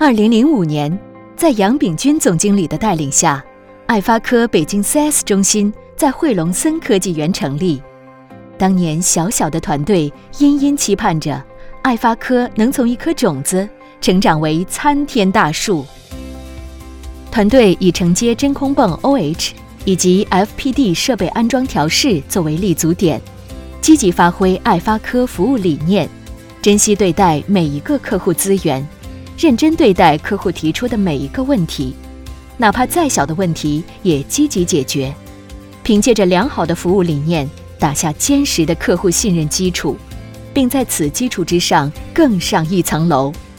2005年，在杨炳军总经理的带领下，爱发科北京 4S 中心在惠龙森科技园成立。当年小小的团队殷殷期盼着爱发科能从一颗种子成长为参天大树。团队以承接真空泵 OH 以及 FPD 设备安装调试作为立足点，积极发挥爱发科服务理念，珍惜对待每一个客户资源，认真对待客户提出的每一个问题，哪怕再小的问题也积极解决。凭借着良好的服务理念，打下坚实的客户信任基础，并在此基础之上更上一层楼。